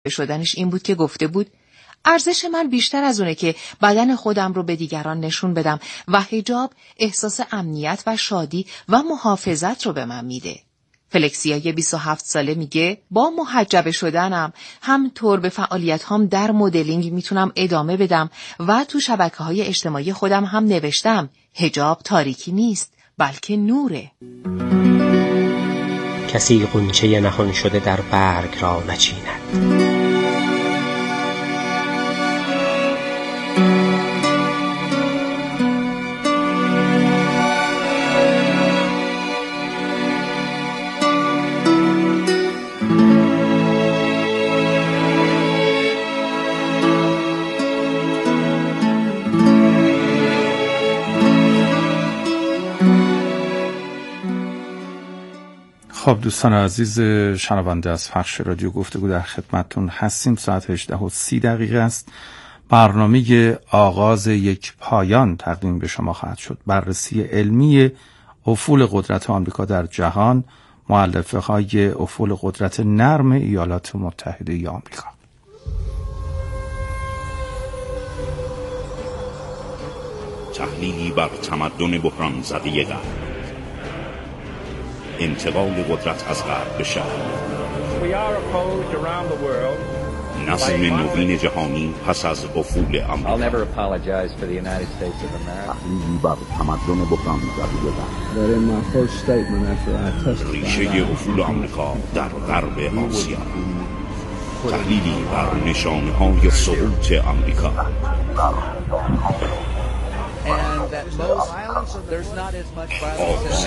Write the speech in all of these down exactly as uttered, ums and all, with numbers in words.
شدنش این بود که گفته بود ارزش من بیشتر از اونه که بدن خودم رو به دیگران نشون بدم و حجاب احساس امنیت و شادی و محافظت رو به من میده. فلکسیا بیست و هفت ساله میگه با محجب شدنم همطور به فعالیت هم در مدلینگ میتونم ادامه بدم و تو شبکه‌های اجتماعی خودم هم نوشتم حجاب تاریکی نیست بلکه نوره. کسی غنچه نهان شده در برگ را نچیند. خب دوستان عزیز شنونده از پخش رادیو گفتگو در خدمتتون هستیم. ساعت هجده و سی دقیقه است. برنامه آغاز یک پایان تقدیم به شما خواهد شد. بررسی علمی افول قدرت آمریکا در جهان، مؤلفه های افول قدرت نرم ایالات متحده آمریکا. تحلیلی بر تمدن بحران زده غرب، انتقال قدرت از غرب به شرق، نظم نوین جهانی پس از افول آمریکا. تحلیلی بر تمدن بحران زده غرب، ریشه افول آمریکا در غرب آسیا، تحلیلی بر نشانه‌های سقوط آمریکا. And that most violence, there's not as much violence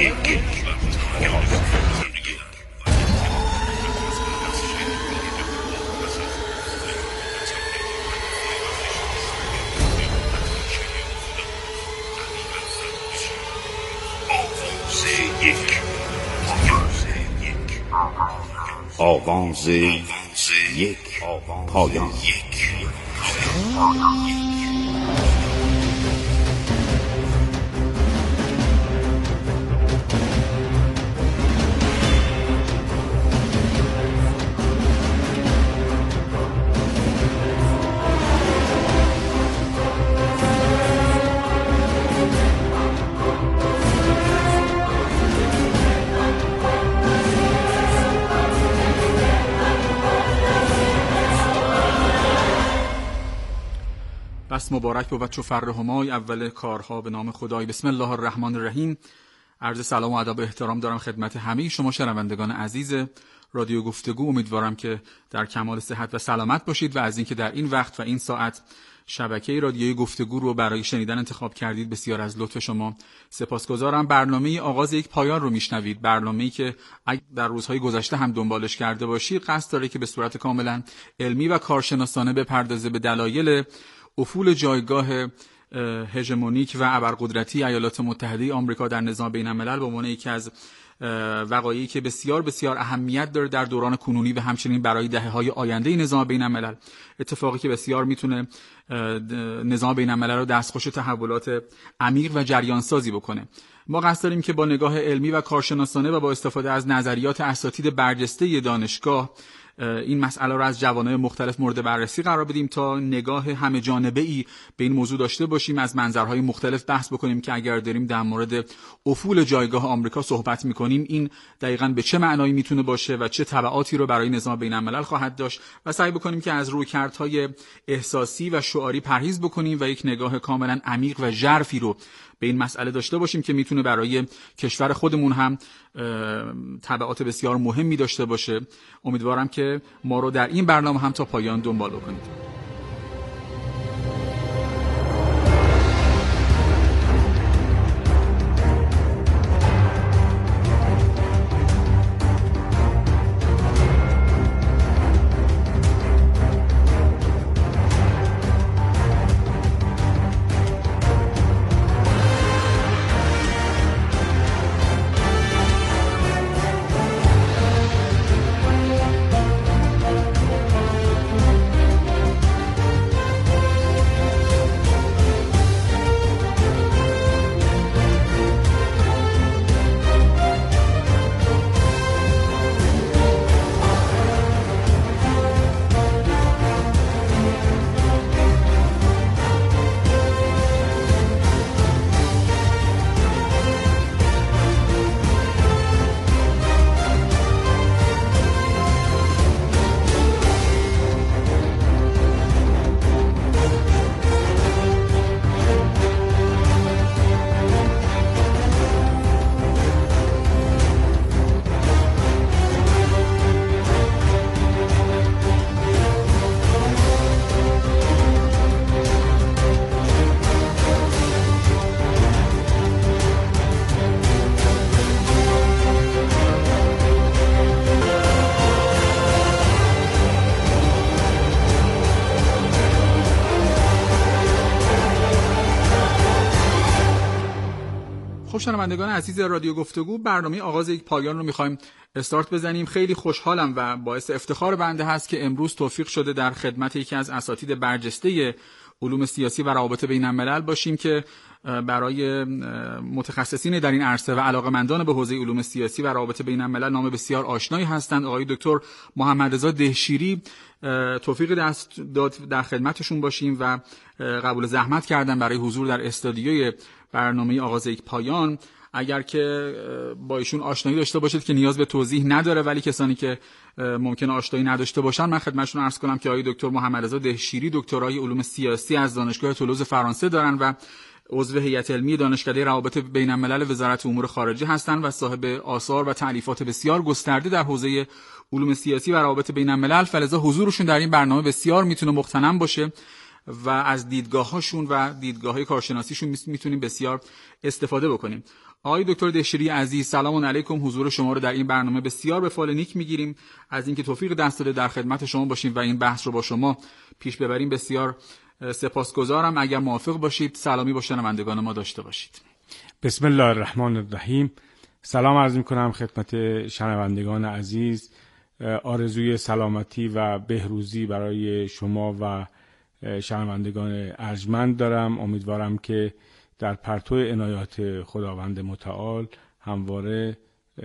آغاز یک پایان. بس مبارک بود چو فر همای اول کارها به نام خدای. بسم الله الرحمن الرحیم. عرض سلام و ادب و احترام دارم خدمت همه شما شنوندگان عزیز رادیو گفتگو. امیدوارم که در کمال صحت و سلامت باشید و از اینکه در این وقت و این ساعت شبکه رادیوی گفتگو رو برای شنیدن انتخاب کردید بسیار از لطف شما سپاسگزارم. برنامه آغاز یک پایان رو میشنوید. برنامه‌ای که اگه در روزهای گذشته هم دنبالش کرده باشید قصد داره که به صورت کاملا علمی و کارشناسانه بپردازه به دلایل افول جایگاه هژمونیک و ابرقدرتی ایالات متحده آمریکا در نظام بین‌الملل به عنوان یکی از وقایعی که بسیار بسیار اهمیت داره در دوران کنونی و همچنین برای دهه‌های آینده نظام بین‌الملل. اتفاقی که بسیار میتونه نظام بین‌الملل رو دستخوش تحولات عمیق و جریان سازی بکنه. ما قصد داریم که با نگاه علمی و کارشناسانه و با استفاده از نظریات اساتید برجسته دانشگاه این مسئله رو از جوانب مختلف مورد بررسی قرار بدیم تا نگاه همه جانبه‌ای به این موضوع داشته باشیم، از منظرهای مختلف بحث بکنیم که اگر داریم در مورد افول جایگاه آمریکا صحبت می‌کنیم این دقیقاً به چه معنایی میتونه باشه و چه تبعاتی رو برای نظام بین‌الملل خواهد داشت و سعی بکنیم که از رویکردهای احساسی و شعاری پرهیز بکنیم و یک نگاه کاملاً عمیق و ژرفی رو به این مسئله داشته باشیم که میتونه برای کشور خودمون هم تبعات بسیار مهمی داشته باشه. امیدوارم که ما رو در این برنامه هم تا پایان دنبال بکنید. خب شنوندگان عزیز رادیو گفتگو، برنامه آغاز یک پایان رو می‌خوایم استارت بزنیم. خیلی خوشحالم و باعث افتخار بنده هست که امروز توفیق شده در خدمت یکی از اساتید برجسته علوم سیاسی و روابط بین‌الملل باشیم که برای متخصصین در این عرصه و علاقه‌مندان به حوزه علوم سیاسی و روابط بین‌الملل نام بسیار آشنایی هستند. آقای دکتر محمدرضا دهشیری توفیق دست داد در خدمتشون باشیم و قبول زحمت کردن برای حضور در استودیوی برنامه آغاز یک پایان. اگر که با ایشون آشنایی داشته باشید که نیاز به توضیح نداره، ولی کسانی که ممکنه آشنایی نداشته باشن من خدمتشون عرض کنم که آقای دکتر محمدرضا دهشیری دکترای علوم سیاسی از دانشگاه تولوز فرانسه دارن و عضو هیئت علمی دانشکده روابط بین‌الملل وزارت امور خارجه هستند و صاحب آثار و تألیفات بسیار گسترده در حوزه علوم سیاسی و روابط بین‌الملل، فلذا حضورشون در این برنامه بسیار میتونه مغتنم باشه و از دیدگاه‌هاشون و دیدگاه‌های کارشناسیشون میتونیم بسیار استفاده بکنیم. آقای دکتر دهشیری عزیز، سلام علیکم. حضور شما رو در این برنامه بسیار به فال نیک میگیریم. از اینکه توفیق دست داده در خدمت شما باشیم و این بحث رو با شما پیش ببریم بسیار سپاسگزارم. اگر موافق باشید سلامی با شنوندگان ما داشته باشید. بسم الله الرحمن الرحیم. سلام عرض می‌کنم خدمت شنوندگان عزیز. آرزوی سلامتی و بهروزی برای شما و شنوندگان ارجمند دارم. امیدوارم که در پرتو عنایات خداوند متعال همواره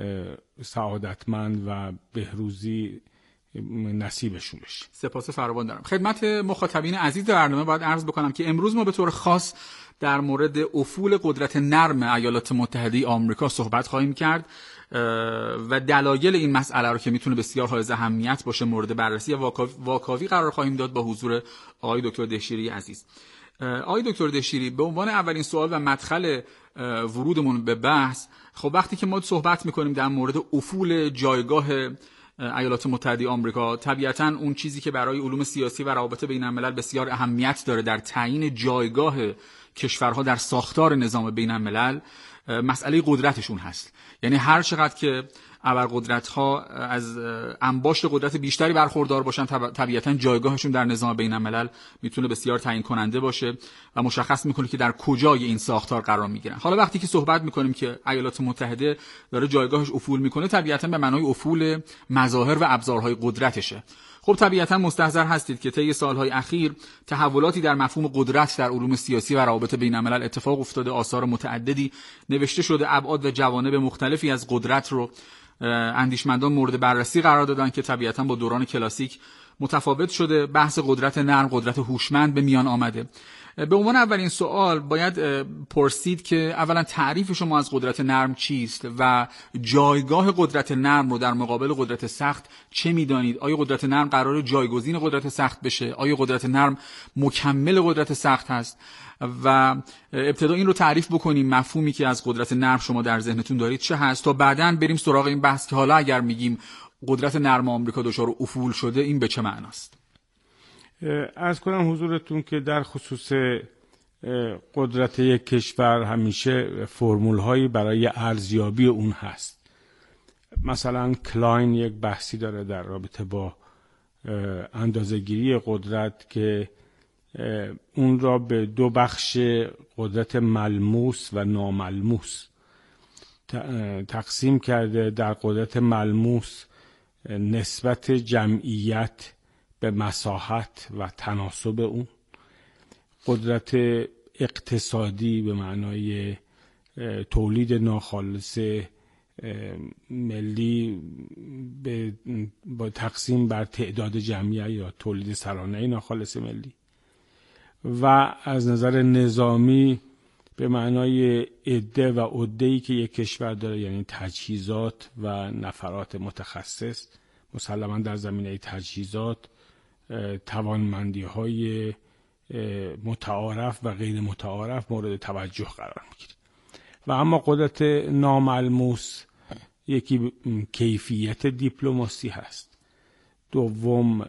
سعادتمند و بهروزی نصیبشون بشه. سپاس فراوان دارم. خدمت مخاطبین عزیز برنامه باید عرض بکنم که امروز ما به طور خاص در مورد افول قدرت نرم ایالات متحده آمریکا صحبت خواهیم کرد و دلایل این مسئله رو که میتونه بسیار حائز اهمیت باشه مورد بررسی و واکاوی قرار خواهیم داد با حضور آقای دکتر دهشیری عزیز. آقای دکتر دهشیری، به عنوان اولین سوال و مدخل ورودمون به بحث، خب وقتی که ما صحبت میکنیم در مورد افول جایگاه ایالات متحده آمریکا، طبیعتاً اون چیزی که برای علوم سیاسی و روابط بین‌الملل بسیار اهمیت داره در تعیین جایگاه کشورها در ساختار نظام بین‌الملل مسئله قدرتشون هست. یعنی هر چقدر که ابرقدرت‌ها از انباشت قدرت بیشتری برخوردار باشن، طبیعتاً جایگاهشون در نظام بین‌الملل میتونه بسیار تعیین کننده باشه و مشخص میکنه که در کجای این ساختار قرار میگیرن. حالا وقتی که صحبت میکنیم که ایالات متحده داره جایگاهش افول میکنه، طبیعتاً به معنای افول مظاهر و ابزارهای قدرتشه. خب طبیعتاً مستحضر هستید که طی سالهای اخیر تحولاتی در مفهوم قدرت در علوم سیاسی و روابط بین‌الملل اتفاق افتاده. آثار متعددی نوشته شده، ابعاد و جوانب مختلفی از قدرت رو اندیشمندان مورد بررسی قرار دادن که طبیعتاً با دوران کلاسیک متفاوت شده. بحث قدرت نرم، قدرت هوشمند به میان آمده. به عنوان اولین سوال باید پرسید که اولا تعریف شما از قدرت نرم چیست و جایگاه قدرت نرم رو در مقابل قدرت سخت چه میدانید؟ آیا قدرت نرم قراره جایگزین قدرت سخت بشه؟ آیا قدرت نرم مکمل قدرت سخت هست؟ و ابتدا این رو تعریف بکنیم، مفهومی که از قدرت نرم شما در ذهنتون دارید چه هست، تا بعداً بریم سراغ این بحث که حالا اگر میگیم قدرت نرم آمریکا دچار افول شده این به چه معناست؟ عرض کنم حضورتون که در خصوص قدرت یک کشور همیشه فرمول هایی برای ارزیابی اون هست. مثلا کلاین یک بحثی داره در رابطه با اندازه‌گیری قدرت که اون را به دو بخش قدرت ملموس و ناملموس تقسیم کرده. در قدرت ملموس نسبت جمعیت به مساحت و تناسب اون، قدرت اقتصادی به معنای تولید ناخالص ملی به با تقسیم بر تعداد جمعیت یا تولید سرانه ناخالص ملی، و از نظر نظامی به معنای عده و عده‌ای که یک کشور داره، یعنی تجهیزات و نفرات متخصص. مسلماً در زمینه تجهیزات توانمندی های متعارف و غیر متعارف مورد توجه قرار میگیره. و اما قدرت ناملموس یکی کیفیت دیپلماسی هست، دوم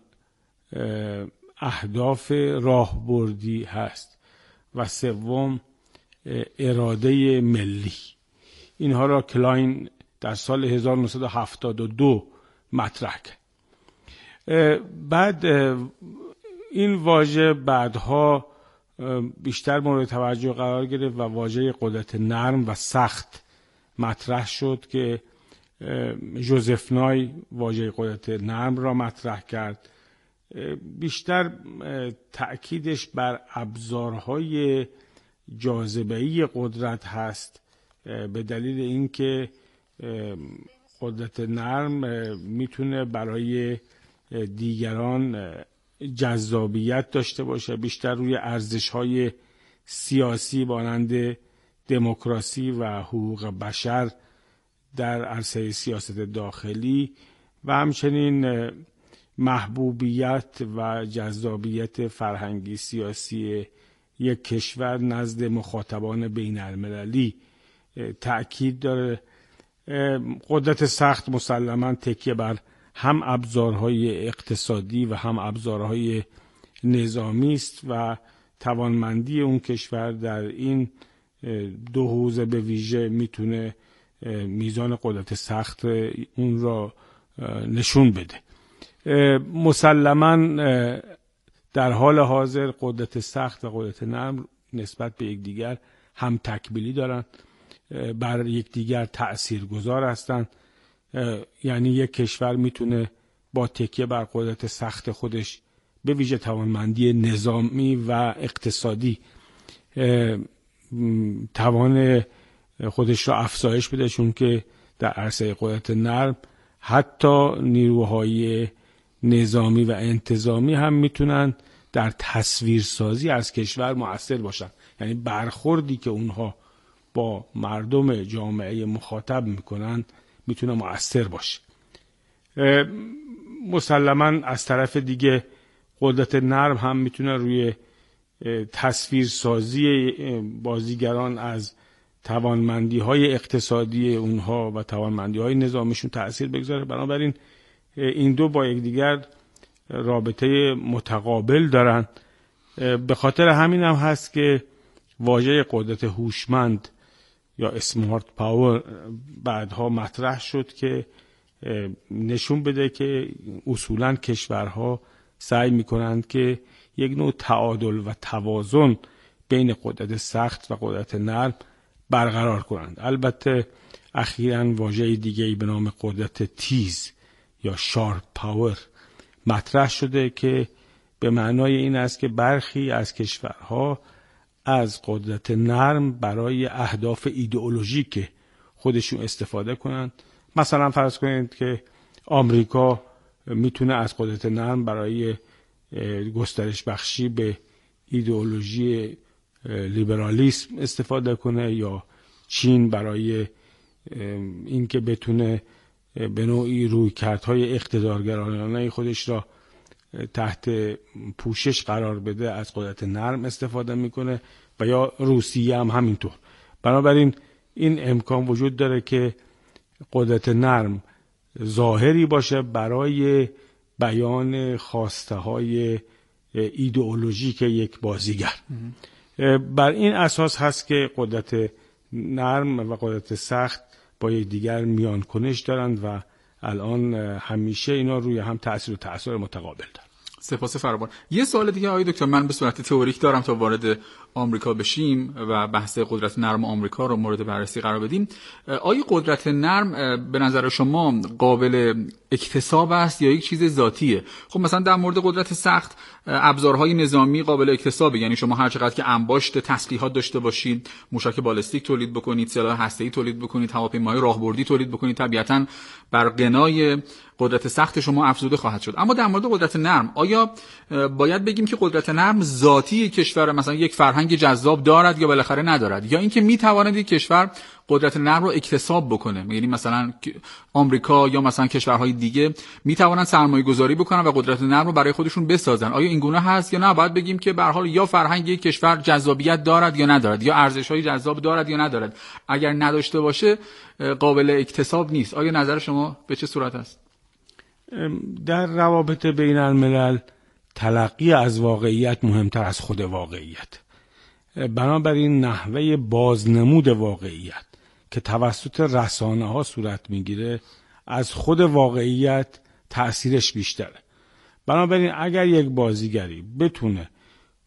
اهداف راهبردی هست و سوم اراده ملی. اینها را کلاین در سال هزار و نهصد و هفتاد و دو مطرح کرد. بعد این واژه بعدها بیشتر مورد توجه قرار گرفت و واژه قدرت نرم و سخت مطرح شد که ژوزف نای واژه قدرت نرم را مطرح کرد. بیشتر تأکیدش بر ابزارهای جاذبه‌ای قدرت هست، به دلیل اینکه قدرت نرم میتونه برای دیگران جذابیت داشته باشه، بیشتر روی ارزش‌های سیاسی مانند دموکراسی و حقوق بشر در عرصه سیاست داخلی و همچنین محبوبیت و جذابیت فرهنگی سیاسی یک کشور نزد مخاطبان بین المللی تأکید داره. قدرت سخت مسلماً تکیه بر هم ابزارهای اقتصادی و هم ابزارهای نظامی است و توانمندی اون کشور در این دو حوزه به ویژه میتونه میزان قدرت سخت اون را نشون بده. مسلماً در حال حاضر قدرت سخت و قدرت نرم نسبت به یکدیگر هم تکمیلی دارن، بر یکدیگر تأثیرگذار هستند. یعنی یک کشور میتونه با تکیه بر قدرت سخت خودش به ویژه توانمندی نظامی و اقتصادی توان خودش را افزایش بده، چون که در عرصه قدرت نرم حتی نیروهای نظامی و انتظامی هم میتونن در تصویرسازی از کشور مؤثر باشن. یعنی برخوردی که اونها با مردم جامعه مخاطب میکنن میتونه مؤثر باشه. مسلماً از طرف دیگه قدرت نرم هم میتونه روی تصویرسازی بازیگران از توانمندی های اقتصادی اونها و توانمندی های نظامیشون تأثیر بگذاره. بنابراین این دو با یکدیگر رابطه متقابل دارن. به خاطر همین هم هست که واژه قدرت هوشمند یا اسمارت پاور بعدها مطرح شد که نشون بده که اصولاً کشورها سعی میکنند که یک نوع تعادل و توازن بین قدرت سخت و قدرت نرم برقرار کنند. البته اخیراً واژه دیگه‌ای به نام قدرت تیز یا شارپ پاور مطرح شده که به معنای این است که برخی از کشورها از قدرت نرم برای اهداف ایدئولوژیک خودشون استفاده کنند. مثلا فرض کنید که آمریکا میتونه از قدرت نرم برای گسترش بخشی به ایدئولوژی لیبرالیسم استفاده کنه، یا چین برای اینکه بتونه به نوعی رویکردهای اقتدارگرایانه خودش را تحت پوشش قرار بده از قدرت نرم استفاده میکنه، و یا روسیه هم همینطور. بنابراین این امکان وجود داره که قدرت نرم ظاهری باشه برای بیان خواسته های ایدئولوژیک یک بازیگر. بر این اساس هست که قدرت نرم و قدرت سخت با یک دیگر میان کنش دارند و الان همیشه اینا روی هم تأثیر و تأثیر متقابل دارن. سپاس فراوان. یه سوال دیگه آقای دکتر، من به صورت تئوریک دارم تا وارد آمریکا بشیم و بحث قدرت نرم آمریکا رو مورد بررسی قرار بدیم. آیا قدرت نرم به نظر شما قابل اکتساب است یا یک چیز ذاتیه؟ خب مثلا در مورد قدرت سخت ابزارهای نظامی قابل اکتسابه، یعنی شما هر چقدر که انباشت تسلیحات داشته باشید، موشک بالستیک تولید بکنید، سلاح هسته‌ای تولید بکنید، هواپیماهای راهبردی تولید بکنید، طبیعتاً بر غنای قدرت سخت شما افزوده خواهد شد. اما در مورد قدرت نرم آیا باید بگیم که قدرت نرم ذاتی کشور مثلا یک فرهنگ جذاب دارد یا بالاخره ندارد، یا اینکه میتواند یک کشور قدرت نرم رو اکتساب بکنه؟ یعنی مثلا آمریکا یا مثلا کشورهای دیگه میتوانند سرمایه گذاری بکنن و قدرت نرم رو برای خودشون بسازن. آیا این گونه هست یا نه باید بگیم که به هر حال یا فرهنگ یک کشور جذابیت دارد یا ندارد، یا ارزش‌های جذاب دارد یا ندارد؟ اگر نداشته باشه قابل اکتساب نیست. آیا نظر شما به چه صورت است؟ در روابط بین الملل تلقی از واقعیت مهمتر از خود واقعیت. بنابراین نحوه بازنمود واقعیت که توسط رسانه ها صورت میگیره از خود واقعیت تأثیرش بیشتره. بنابراین اگر یک بازیگری بتونه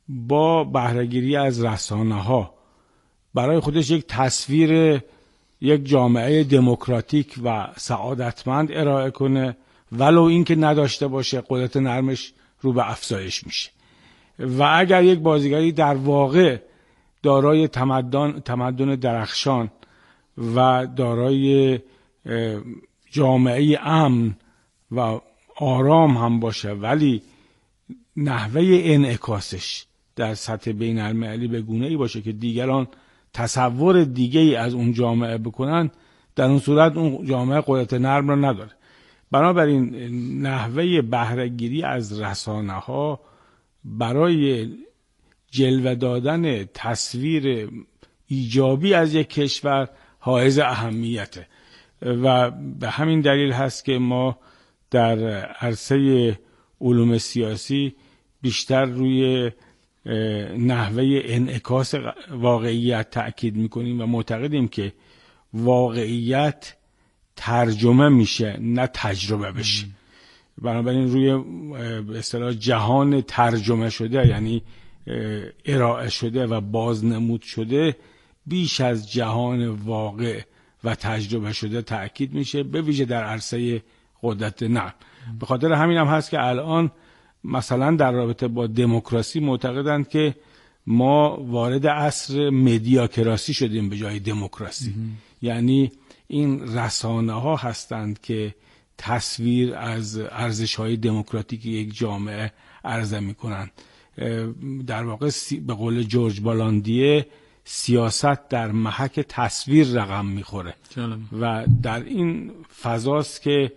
با بهره‌گیری از رسانه‌ها برای خودش یک تصویر یک جامعه دموکراتیک و سعادتمند ارائه کنه، ولو اینکه نداشته باشه، قدرت نرمش رو به افزایش میشه. و اگر یک بازیگری در واقع دارای تمدن تمدن درخشان و دارای جامعه امن و آرام هم باشه، ولی نحوه انعکاسش در سطح بین المللی به گونه‌ای باشه که دیگران تصور دیگه‌ای از اون جامعه بکنن، در اون صورت اون جامعه قدرت نرم را نداره. بنابراین نحوه بهره‌گیری از رسانه‌ها برای جلوه دادن تصویر ایجابی از یک کشور حائز اهمیته و به همین دلیل هست که ما در عرصه علوم سیاسی بیشتر روی نحوه انعکاس واقعیت تأکید میکنیم و معتقدیم که واقعیت ترجمه میشه نه تجربه بشه. بنابراین روی به اصطلاح جهان ترجمه شده، یعنی ارائه شده و بازنمود شده، بیش از جهان واقع و تجربه شده تأکید میشه، به ویژه در عرصه قدرت نرم. به خاطر همین هم هست که الان مثلا در رابطه با دموکراسی معتقدند که ما وارد عصر مدیاکراسی شدیم به جای دموکراسی. یعنی این رسانه ها هستند که تصویر از ارزش های دموکراتیک یک جامعه عرضه می کنند. در واقع به قول جورج بالاندیه سیاست در محک تصویر رقم میخوره و در این فضاست که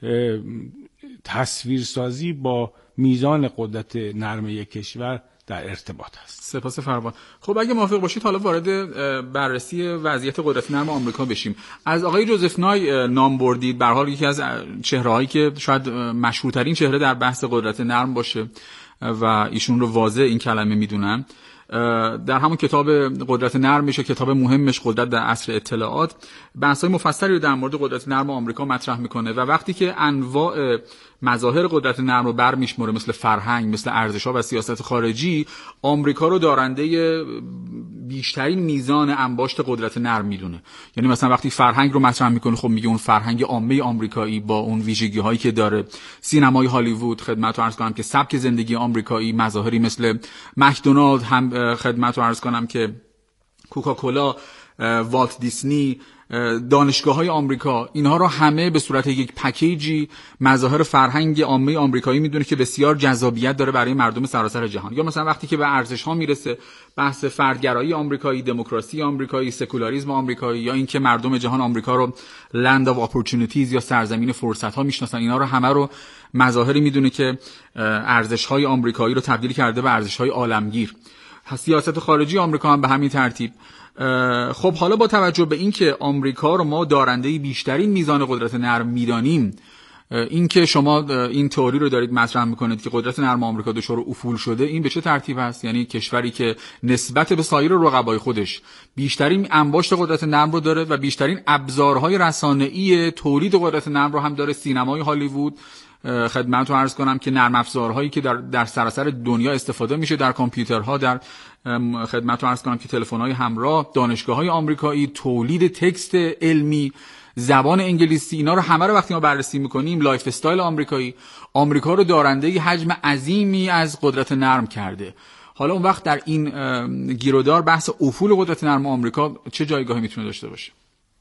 تصویرسازی با میزان قدرت نرم یک کشور در ارتباط است. سپاس فراوان. خب اگه موافق باشید حالا وارد بررسی وضعیت قدرت نرم آمریکا بشیم. از آقای جوزف نای نام بردید، به هر حال یکی از چهره‌هایی که شاید مشهورترین چهره در بحث قدرت نرم باشه و ایشون رو واضح این کلمه میدونن. در همون کتاب قدرت نرم میشه، کتاب مهمش قدرت در عصر اطلاعات، بحث‌های مفصلی رو در مورد قدرت نرم آمریکا مطرح میکنه و وقتی که انواع مظاهر قدرت نرم رو برمیشمره، مثل فرهنگ، مثل ارزش‌ها و سیاست خارجی، آمریکا رو دارنده بیشترین میزان انباشت قدرت نرم میدونه. یعنی مثلا وقتی فرهنگ رو مطرح میکنه، خب میگه اون فرهنگ عامه آمریکایی با اون ویژگی‌هایی که داره، سینمای هالیوود، خدمتتون عرض کنم که سبک زندگی آمریکایی، مظاهری مثل مکدونالد، هم خدمتتون عرض کنم که کوکاکولا، والت دیسنی، دانشگاه‌های آمریکا، اینها رو همه به صورت یک پکیجی مظاهر فرهنگ عامه آمریکایی میدونه که بسیار جذابیت داره برای مردم سراسر جهان. یا مثلا وقتی که به ارزش‌ها میرسه، بحث فردگرایی آمریکایی، دموکراسی آمریکایی، سکولاریسم آمریکایی، یا اینکه مردم جهان آمریکا رو لند آف اپورتونیتیز یا سرزمین فرصت‌ها میشناسن، اینا رو همه رو مظاهری میدونه که ارزش‌های آمریکایی رو تبدیل کرده به ارزش‌های عالمگیر. سیاست خارجی آمریکا هم به همین ترتیب. خب حالا با توجه به اینکه آمریکا رو ما دارنده بیشترین میزان قدرت نرم میدانیم، اینکه شما این تئوری رو دارید مطرح میکنید که قدرت نرم آمریکا دچار افول شده، این به چه ترتیب است؟ یعنی کشوری که نسبت به سایر رقبای خودش بیشترین انباشت قدرت نرم رو داره و بیشترین ابزارهای رسانه‌ای تولید قدرت نرم رو هم داره، سینمای هالیوود، خدمتتون عرض کنم که نرم افزارهایی که در در سراسر دنیا استفاده میشه، در کامپیوترها، در خدمتتون عرض کنم که تلفن‌های همراه، دانشگاه‌های آمریکایی، تولید تکست علمی، زبان انگلیسی، اینا رو همه رو وقتی ما بررسی میکنیم، لایف استایل آمریکایی، آمریکا رو دارنده ی حجم عظیمی از قدرت نرم کرده. حالا اون وقت در این گیرودار بحث افول قدرت نرم آمریکا چه جایگاهی میتونه داشته باشه؟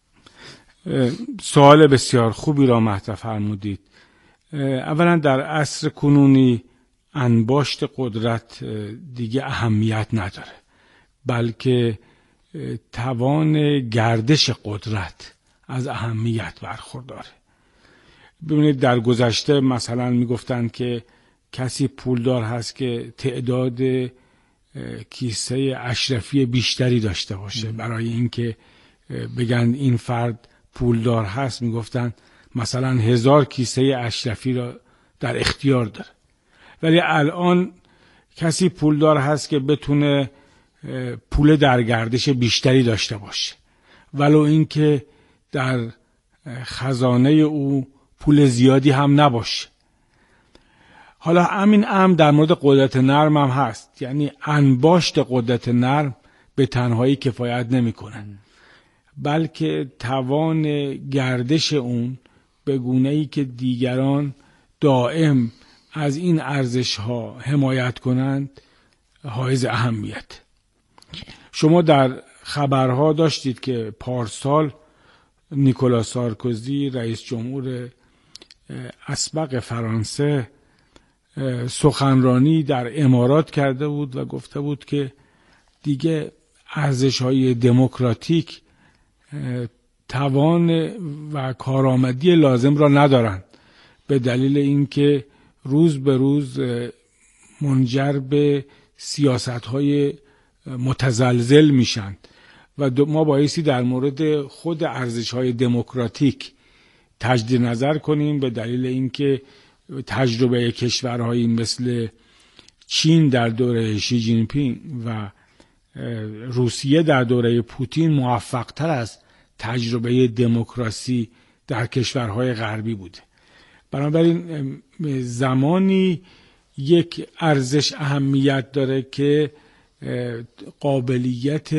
سوال بسیار خوبی را مطرح فرمودید. اولا در عصر کنونی انباشت قدرت دیگه اهمیت نداره، بلکه توان گردش قدرت از اهمیت برخورداره. ببینید در گذشته مثلا میگفتن که کسی پولدار هست که تعداد کیسه اشرفی بیشتری داشته باشه. برای اینکه بگن این فرد پولدار هست میگفتن مثلا هزار کیسه اشرفی را در اختیار داره. ولی الان کسی پولدار هست که بتونه پول در گردش بیشتری داشته باشه، ولو اینکه در خزانه او پول زیادی هم نباشه. حالا همین امر در مورد قدرت نرم هم هست، یعنی انباشت قدرت نرم به تنهایی کفایت نمی‌کنه، بلکه توان گردش اون به گونه‌ای که دیگران دائم از این ارزش‌ها حمایت کنند حائز اهمیت. شما در خبرها داشتید که پارسال نیکولا سارکوزی رئیس جمهور اسبق فرانسه سخنرانی در امارات کرده بود و گفته بود که دیگه ارزش‌های دموکراتیک توان و کارآمدی لازم را ندارند، به دلیل اینکه روز به روز منجر به سیاست‌های متزلزل میشن و ما بایستی در مورد خود ارزش‌های دموکراتیک تجدید نظر کنیم، به دلیل اینکه تجربه کشورهایی مثل چین در دوره شی جین پینگ و روسیه در دوره پوتین موفق‌تر از تجربه دموکراسی در کشورهای غربی بوده. بنابراین زمانی یک ارزش اهمیت داره که قابلیت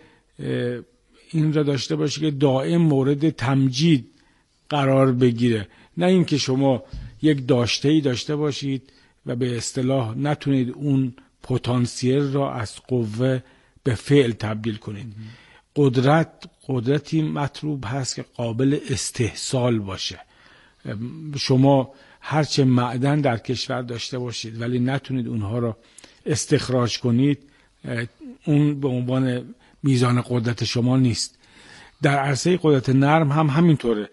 این را داشته باشه که دائم مورد تمجید قرار بگیره، نه اینکه شما یک داشته‌ای داشته باشید و به اصطلاح نتونید اون پتانسیل را از قوه به فعل تبدیل کنید. قدرت قدرتی مطلوب هست که قابل استحصال باشه. شما هرچه معدن در کشور داشته باشید ولی نتونید اونها را استخراج کنید، اون به عنوان میزان قدرت شما نیست. در عرصه قدرت نرم هم همینطوره.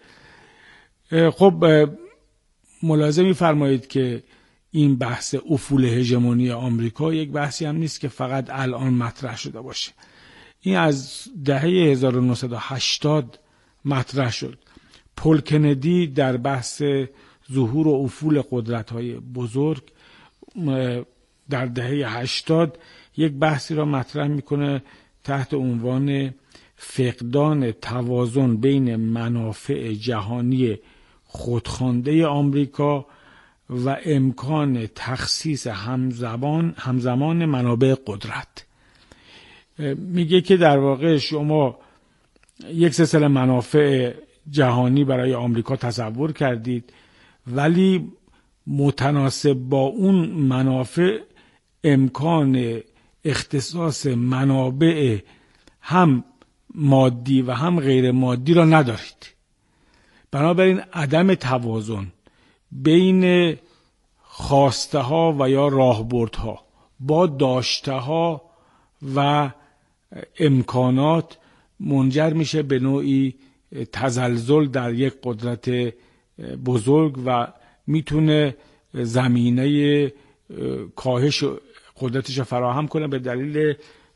خب ملاحظه می‌فرمایید که این بحث افول هژمونی آمریکا یک بحثی هم نیست که فقط الان مطرح شده باشه. این از دهه هزار و نهصد و هشتاد مطرح شد. پل کندی در بحث ظهور و افول قدرت‌های بزرگ در دهه هشتاد یک بحثی را مطرح میکنه تحت عنوان فقدان توازن بین منافع جهانی خودخوانده آمریکا و امکان تخصیص همزمان همزمان منابع قدرت. میگه که در واقع شما یک سلسله منافع جهانی برای آمریکا تصور کردید، ولی متناسب با اون منافع امکان اختصاص منابع هم مادی و هم غیر مادی را ندارید. بنابراین عدم توازن بین خواسته ها و یا راهبردها با داشته ها و امکانات منجر میشه به نوعی تزلزل در یک قدرت بزرگ و میتونه زمینه کاهش قدرتش رو فراهم کنه به دلیل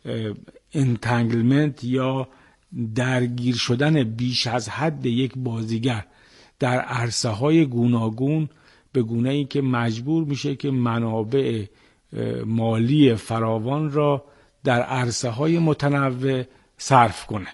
انتنگلمنت یا درگیر شدن بیش از حد یک بازیگر در عرصه های گوناگون، به گونه ای که مجبور میشه که منابع مالی فراوان را در عرصه های متنوع صرف کنه.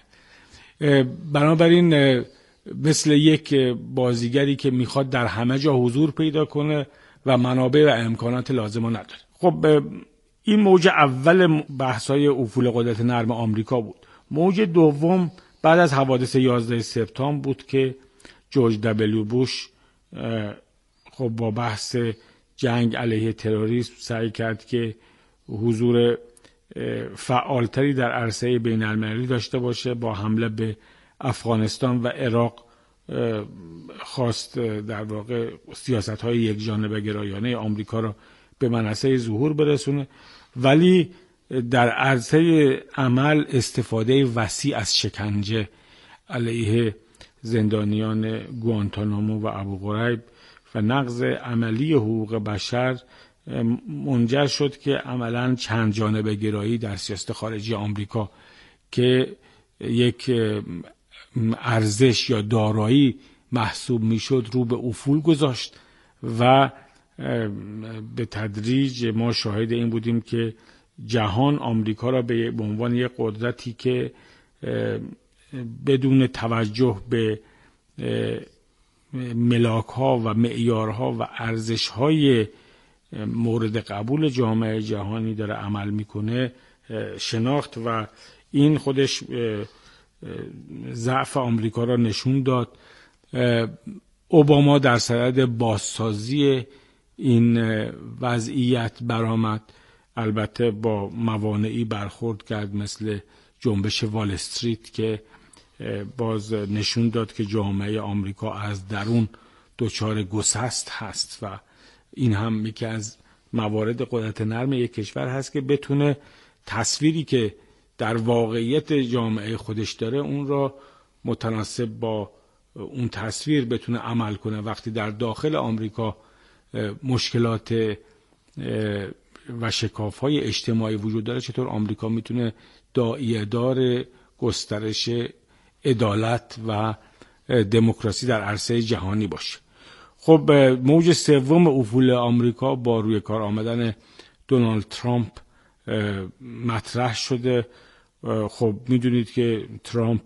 بنابراین مثل یک بازیگری که میخواد در همه جا حضور پیدا کنه و منابع و امکانات لازم نداره. خب این موج اول بحث‌های افول قدرت نرم آمریکا بود. موج دوم بعد از حوادث یازده سپتامبر بود که جورج دبلیو بوش خب با بحث جنگ علیه تروریسم سعی کرد که حضور فعالتری در عرصه بین المللی داشته باشه. با حمله به افغانستان و عراق خواست در واقع سیاست‌های یک جانبه گرایانه آمریکا را به منصه ظهور برسونه، ولی در عرصه عمل استفاده وسیع از شکنجه علیه زندانیان گوانتانامو و ابو غریب و نقض عملی حقوق بشر منجر شد که عملاً چند جانبه گرایی در سیاست خارجی آمریکا که یک ارزش یا دارایی محسوب میشد رو به افول گذاشت و به تدریج ما شاهد این بودیم که جهان آمریکا را به عنوان یک قدرتی که بدون توجه به ملاک‌ها و معیارها و ارزش‌های مورد قبول جامعه جهانی داره عمل میکنه شناخت و این خودش ضعف آمریکا را نشون داد. اوباما در صدد بازسازی این وضعیت برآمد، البته با موانعی برخورد کرد مثل جنبش وال استریت که باز نشون داد که جامعه آمریکا از درون دچار گسست هست و این هم یکی از موارد قدرت نرم یک کشور هست که بتونه تصویری که در واقعیت جامعه خودش داره اون را متناسب با اون تصویر بتونه عمل کنه. وقتی در داخل آمریکا مشکلات و شکاف‌های اجتماعی وجود داره، چطور آمریکا میتونه داعیه‌دار گسترش عدالت و دموکراسی در عرصه جهانی باشه؟ خب موج سوم افول آمریکا با روی کار آمدن دونالد ترامپ مطرح شده. خب میدونید که ترامپ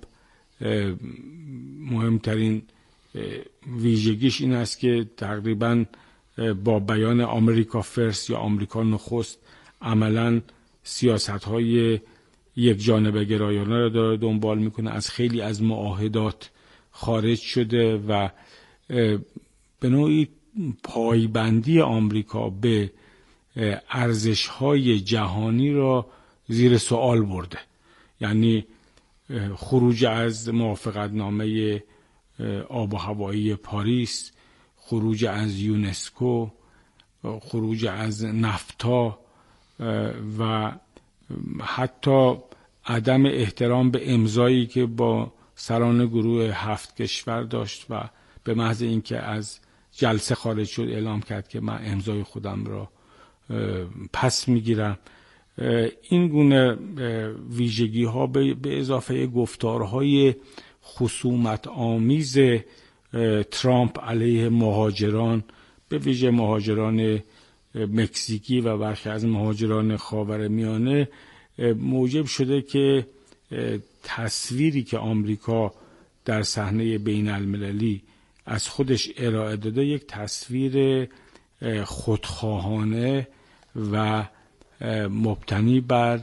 مهمترین ویژگیش این است که تقریباً با بیان آمریکا فرست یا آمریکا نخست عملاً سیاست‌های یک جانبه گرایانه را داره دنبال میکنه، از خیلی از معاهدات خارج شده و به نوعی پایبندی آمریکا به ارزش‌های جهانی را زیر سوال برده. یعنی خروج از موافقتنامه آب و هوایی پاریس، خروج از یونسکو، خروج از نفتا و حتی عدم احترام به امضایی که با سران گروه هفت کشور داشت و به محض اینکه از جلسه خارج شد اعلام کرد که من امضای خودم را پس میگیرم. این گونه ویژگی ها به اضافه گفتارهای خصومت آمیز ترامپ علیه مهاجران، به ویژه مهاجران مکزیکی و برخی از مهاجران خاورمیانه، موجب شده که تصویری که آمریکا در صحنه بین المللی از خودش ارائه داده یک تصویر خودخواهانه و مبتنی بر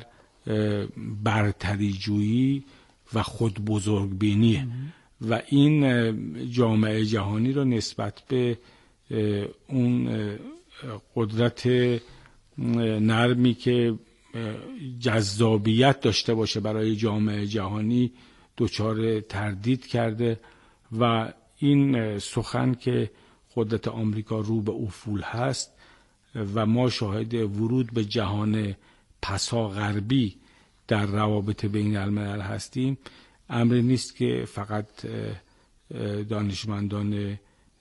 برتریجویی و خود بزرگبینیه و این جامعه جهانی را نسبت به اون قدرت نرمی که جذابیت داشته باشه برای جامعه جهانی دچار تردید کرده و این سخن که قدرت آمریکا رو به افول هست و ما شاهد ورود به جهان پسا غربی در روابط بین الملل هستیم، امری نیست که فقط دانشمندان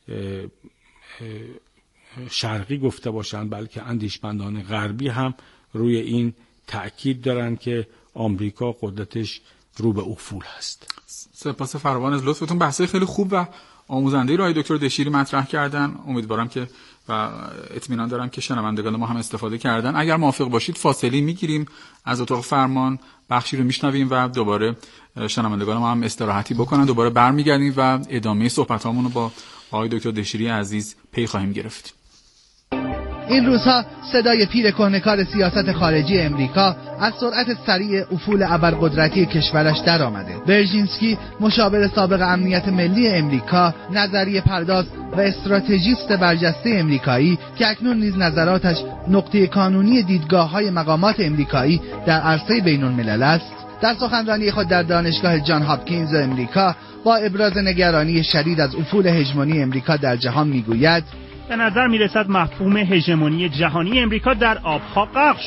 شرقی گفته باشند، بلکه اندیشمندان غربی هم روی این تأکید دارن که آمریکا قدرتش رو به افول هست. سپاس فراوان از لطفتون. بحثای خیلی خوب و آموزنده رو دکتر دشیری مطرح کردن. امیدوارم که و اطمینان دارم که شنوندگان ما هم استفاده کردن. اگر موافق باشید فاصله میگیریم از اتاق فرمان، بخشی رو میشنویم و دوباره شنوندگان ما هم استراحتی بکنن، دوباره برمیگردیم و ادامه صحبتامون رو با آقای دکتر دشیری عزیز پی خواهیم گرفت. این روزها صدای پیر کهنه‌کار سیاست خارجی امریکا از سرعت سریع افول ابرقدرتی کشورش در آمده. برژینسکی، مشاور سابق امنیت ملی امریکا، نظریه پرداز و استراتژیست برجسته امریکایی که اکنون نیز نظراتش نقطه کانونی دیدگاه‌های مقامات امریکایی در عرصه بین‌الملل است، در سخنرانی خود در دانشگاه جان هاپکینز امریکا با ابراز نگرانی شدید از افول هژمونی امریکا در جهان میگوید: به نظر میرسد مفهوم هژمونی جهانی امریکا در آبها غرق